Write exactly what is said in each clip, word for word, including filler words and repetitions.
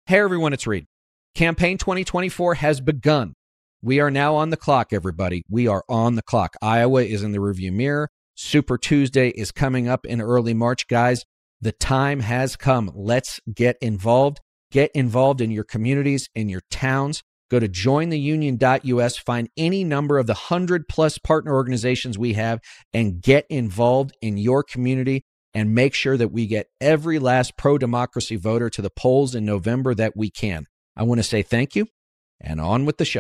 Hey everyone, it's Reed. Campaign twenty twenty-four has begun. We are now on the clock, everybody. We are on the clock. Iowa is in the rearview mirror. Super Tuesday is coming up in early March. Guys, the time has come. Let's get involved. Get involved in your communities, in your towns. Go to join the union dot U S, find any number of the one hundred plus partner organizations we have, and get involved in your community. And make sure that we get every last pro-democracy voter to the polls in November that we can. I want to say thank you, and on with the show.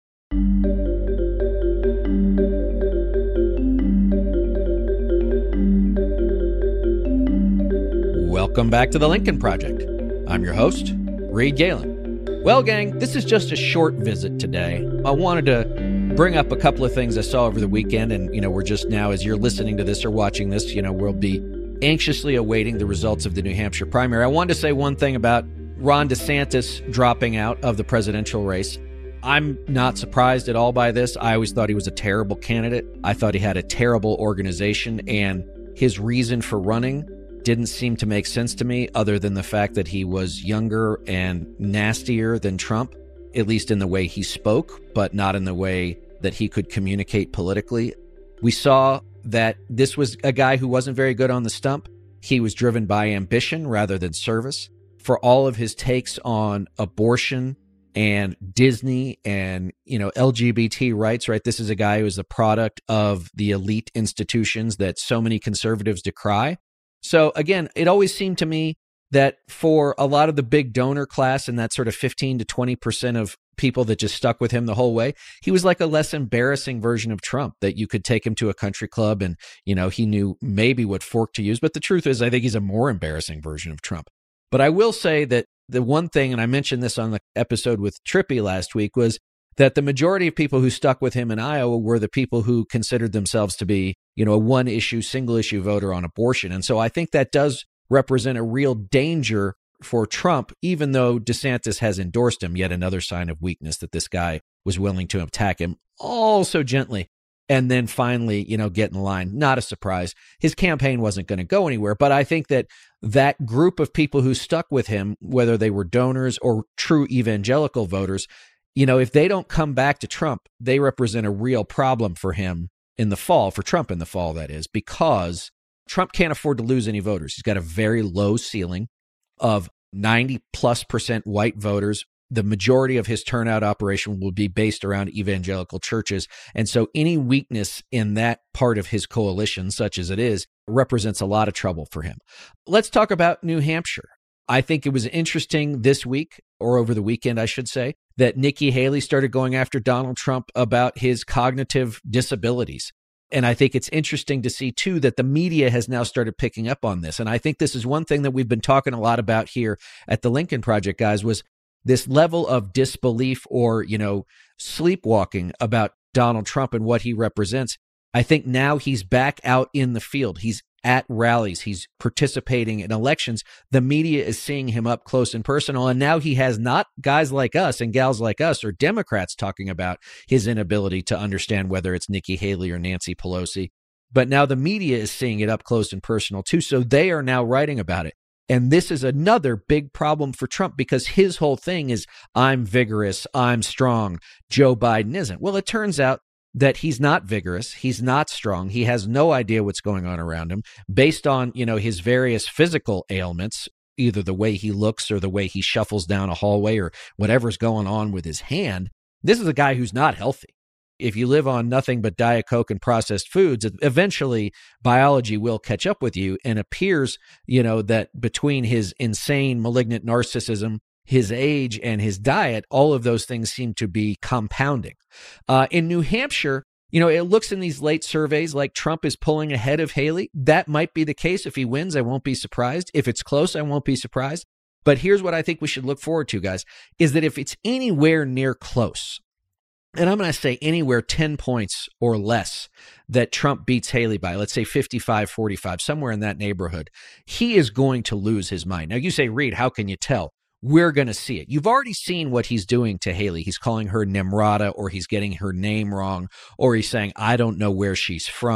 Welcome back to the Lincoln Project. I'm your host, Reed Galen. Well, gang, this is just a short visit today. I wanted to bring up a couple of things I saw over the weekend, and, you know, we're just now, as you're listening to this or watching this, you know, we'll be anxiously awaiting the results of the New Hampshire primary. I wanted to say one thing about Ron DeSantis dropping out of the presidential race. I'm not surprised at all by this. I always thought he was a terrible candidate. I thought he had a terrible organization, and his reason for running didn't seem to make sense to me, other than the fact that he was younger and nastier than Trump, at least in the way he spoke, but not in the way that he could communicate politically. We saw that this was a guy who wasn't very good on the stump. He was driven by ambition rather than service. For all of his takes on abortion and Disney and, you know, L G B T rights, right? This is a guy who is the product of the elite institutions that so many conservatives decry. So again, it always seemed to me that for a lot of the big donor class and that sort of fifteen to twenty percent of people that just stuck with him the whole way, he was like a less embarrassing version of Trump, that you could take him to a country club and, you know, he knew maybe what fork to use. But the truth is, I think he's a more embarrassing version of Trump. But I will say that the one thing, and I mentioned this on the episode with Trippy last week, was that the majority of people who stuck with him in Iowa were the people who considered themselves to be, you know, a one issue, single issue voter on abortion. And so I think that does represent a real danger for Trump, even though DeSantis has endorsed him. Yet another sign of weakness that this guy was willing to attack him all so gently. And then finally, you know, get in line. Not a surprise. His campaign wasn't going to go anywhere. But I think that that group of people who stuck with him, whether they were donors or true evangelical voters, you know, if they don't come back to Trump, they represent a real problem for him in the fall, for Trump in the fall, that is, because Trump can't afford to lose any voters. He's got a very low ceiling of ninety plus percent white voters. The majority of his turnout operation will be based around evangelical churches. And so any weakness in that part of his coalition, such as it is, represents a lot of trouble for him. Let's talk about New Hampshire. I think it was interesting this week, or over the weekend, I should say, that Nikki Haley started going after Donald Trump about his cognitive disabilities. And I think it's interesting to see, too, that the media has now started picking up on this. And I think this is one thing that we've been talking a lot about here at the Lincoln Project, guys, was this level of disbelief or, you know, sleepwalking about Donald Trump and what he represents. I think now he's back out in the field. He's at rallies. He's participating in elections. The media is seeing him up close and personal. And now he has not guys like us and gals like us or Democrats talking about his inability to understand whether it's Nikki Haley or Nancy Pelosi. But now the media is seeing it up close and personal too. So they are now writing about it. And this is another big problem for Trump, because his whole thing is, I'm vigorous, I'm strong, Joe Biden isn't. Well, it turns out that he's not vigorous. He's not strong. He has no idea what's going on around him based on, you know, his various physical ailments, either the way he looks or the way he shuffles down a hallway or whatever's going on with his hand. This is a guy who's not healthy. If you live on nothing but Diet Coke and processed foods, eventually biology will catch up with you. And appears, you know, that between his insane malignant narcissism, his age, and his diet, all of those things seem to be compounding. Uh, in New Hampshire, you know, it looks in these late surveys like Trump is pulling ahead of Haley. That might be the case. If he wins, I won't be surprised. If it's close, I won't be surprised. But here's what I think we should look forward to, guys, is that if it's anywhere near close, and I'm going to say anywhere ten points or less that Trump beats Haley by, let's say fifty-five forty-five, somewhere in that neighborhood, he is going to lose his mind. Now, you say, Reed, how can you tell? We're going to see it. You've already seen what he's doing to Haley. He's calling her Nimrata, or he's getting her name wrong, or he's saying, I don't know where she's from,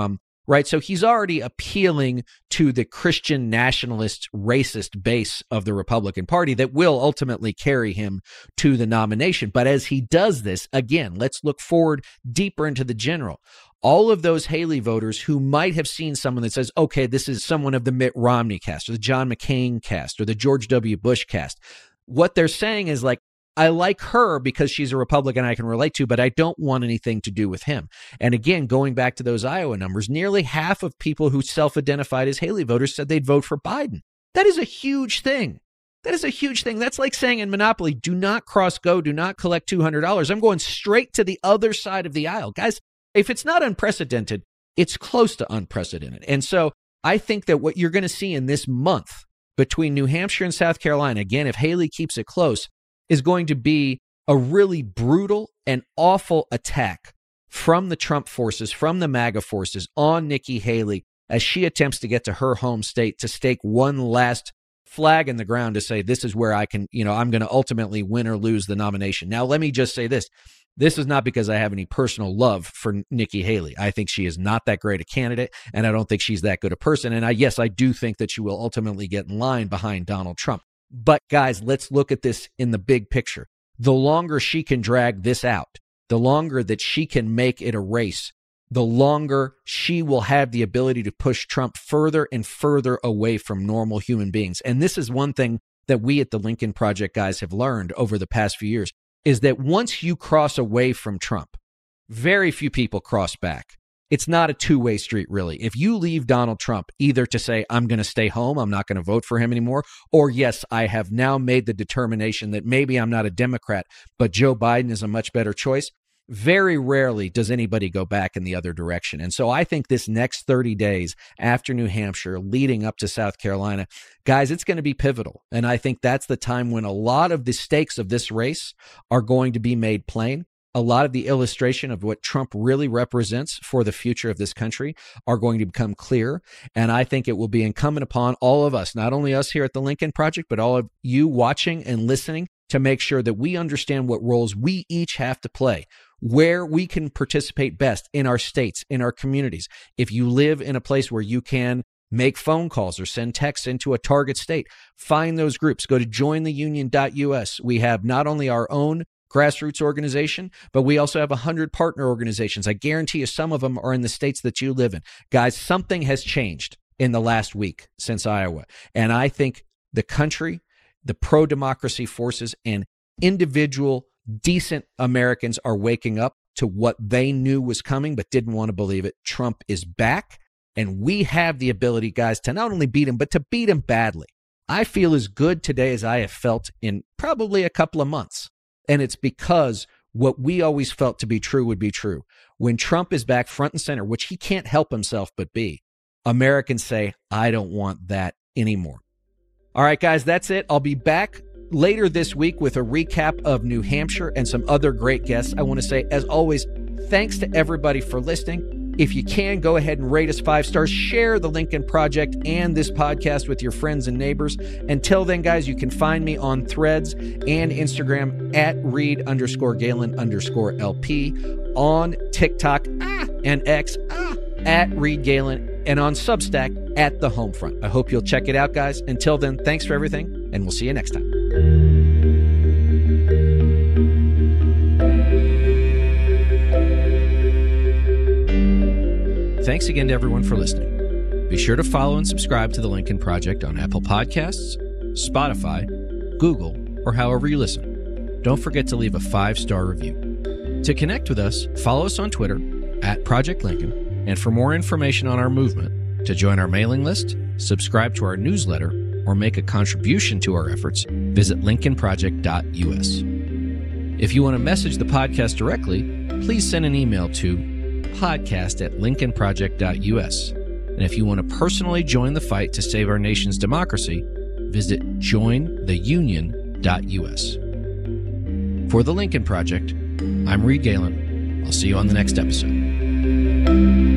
right? So he's already appealing to the Christian nationalist, racist base of the Republican Party that will ultimately carry him to the nomination. But as he does this, again, let's look forward deeper into the general. All of those Haley voters who might have seen someone that says, okay, this is someone of the Mitt Romney cast or the John McCain cast or the George W. Bush cast. What they're saying is like, I like her because she's a Republican I can relate to, but I don't want anything to do with him. And again, going back to those Iowa numbers, nearly half of people who self-identified as Haley voters said they'd vote for Biden. That is a huge thing. That is a huge thing. That's like saying in Monopoly, do not cross go, do not collect two hundred dollars. I'm going straight to the other side of the aisle. Guys, if it's not unprecedented, it's close to unprecedented. And so I think that what you're going to see in this month between New Hampshire and South Carolina, again, if Haley keeps it close, is going to be a really brutal and awful attack from the Trump forces, from the MAGA forces on Nikki Haley as she attempts to get to her home state to stake one last flag in the ground to say, this is where I can, you know, I'm going to ultimately win or lose the nomination. Now, let me just say this. This is not because I have any personal love for Nikki Haley. I think she is not that great a candidate, and I don't think she's that good a person. And I, yes, I do think that she will ultimately get in line behind Donald Trump. But guys, let's look at this in the big picture. The longer she can drag this out, the longer that she can make it a race, the longer she will have the ability to push Trump further and further away from normal human beings. And this is one thing that we at the Lincoln Project guys have learned over the past few years, is that once you cross away from Trump, very few people cross back. It's not a two-way street, really. If you leave Donald Trump either to say, I'm going to stay home, I'm not going to vote for him anymore, or yes, I have now made the determination that maybe I'm not a Democrat, but Joe Biden is a much better choice, very rarely does anybody go back in the other direction. And so I think this next thirty days after New Hampshire, leading up to South Carolina, guys, it's going to be pivotal. And I think that's the time when a lot of the stakes of this race are going to be made plain. A lot of the illustration of what Trump really represents for the future of this country are going to become clear. And I think it will be incumbent upon all of us, not only us here at the Lincoln Project, but all of you watching and listening, to make sure that we understand what roles we each have to play, where we can participate best in our states, in our communities. If you live in a place where you can make phone calls or send texts into a target state, find those groups. Go to join the union dot U S. We have not only our own grassroots organization, but we also have one hundred partner organizations. I guarantee you some of them are in the states that you live in. Guys, something has changed in the last week since Iowa. And I think the country, the pro-democracy forces, and individual decent Americans are waking up to what they knew was coming but didn't want to believe it. Trump is back, and we have the ability, guys, to not only beat him, but to beat him badly. I feel as good today as I have felt in probably a couple of months. And it's because what we always felt to be true would be true. When Trump is back front and center, which he can't help himself but be, Americans say, I don't want that anymore. All right, guys, that's it. I'll be back later this week with a recap of New Hampshire and some other great guests. I want to say, as always, thanks to everybody for listening. If you can, go ahead and rate us five stars. Share the Lincoln Project and this podcast with your friends and neighbors. Until then, guys, you can find me on Threads and Instagram at Reed underscore Galen underscore LP, on TikTok ah, and X ah, at Reed Galen, and on Substack at The Homefront. I hope you'll check it out, guys. Until then, thanks for everything, and we'll see you next time. Thanks again to everyone for listening. Be sure to follow and subscribe to The Lincoln Project on Apple Podcasts, Spotify, Google, or however you listen. Don't forget to leave a five-star review. To connect with us, follow us on Twitter at Project Lincoln, and for more information on our movement, to join our mailing list, subscribe to our newsletter, or make a contribution to our efforts, visit lincoln project dot U S. If you want to message the podcast directly, please send an email to podcast at lincoln project dot U S. And if you want to personally join the fight to save our nation's democracy, visit join the union dot U S. For the Lincoln Project, I'm Reed Galen. I'll see you on the next episode.